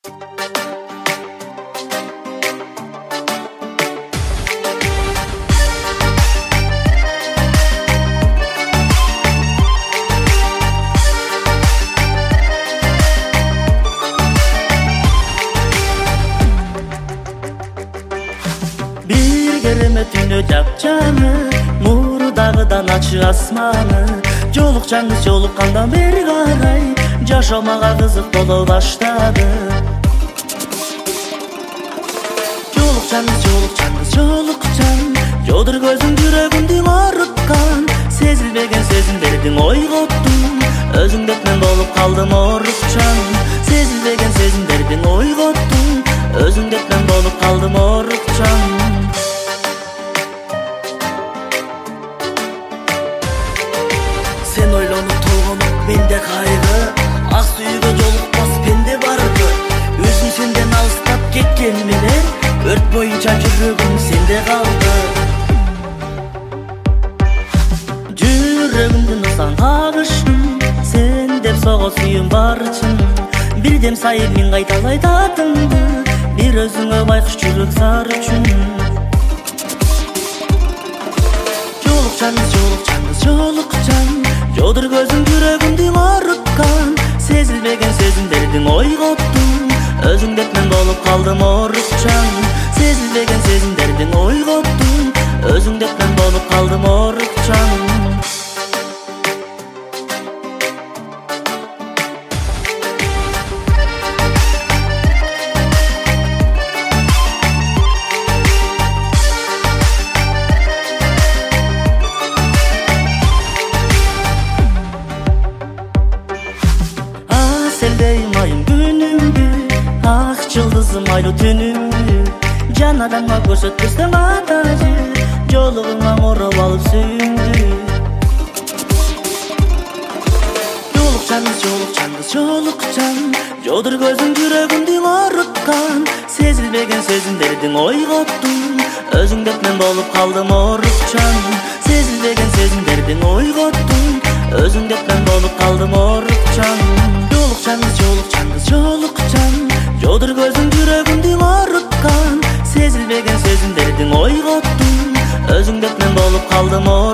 Кереме түнү жапчаны, мурдагыдан ачы асманы. Жолукчаңыз жолуккандан бери карай, жашамага кызык боло баштады. Жолукчаңыз жолукчаң, жодур көзүң жүрөгүмдү оруткан. Сезилбеген сезимдердин ойготтум, өзүңдөк мен болуп калдым орукчан. Сезилбеген сезимдердин ойготтум, өзүңдөк мен болуп калдым орукчан. Sen ойлонуп толгонуп менде кайгы, ак сүйгө жолукпас пенде барды. Өзүң сенден алыстап кеткен менен, өрт боюнча жүрөгүм сенде калды. Жүрөгүмдү нысаң кагыштым, сен деп сого сүйүм барчын. Бирдем сайып мен кайталай татыңды, бир өзүңө байкуш жүрөк сар үчүн. Жолукчаң, жодур көзүң жүрөгүмдү оруткан. Сезилбеген сезимдердин ойготтум, өзүңдөк мен болуп калдым орукчан. Сезилбеген сезимдердин ойготтум, өзүңдөк мен болуп калдым орукчан. Seldeyim ayım günümdü, ak yıldızım aylı tünümdü. Canadama көрсөтпөстөн атажы, жолугуңа ороп алып сүйүндү. Жолукчаң, жодур көзүң жүрөгүмдү оруткан. Сезилбеген сезимдердин ойготтум, өзүңдөк мен болуп калдым орукчан. Сезилбеген сезимдердин ойготтум, өзүңдөк мен болуп калдым орукчан. Жолукчаң, жодур көзүң жүрөгүмдү оруткан. Сезилбеген сезимдердин ойготтум, өзүңдөк мен болуп калдым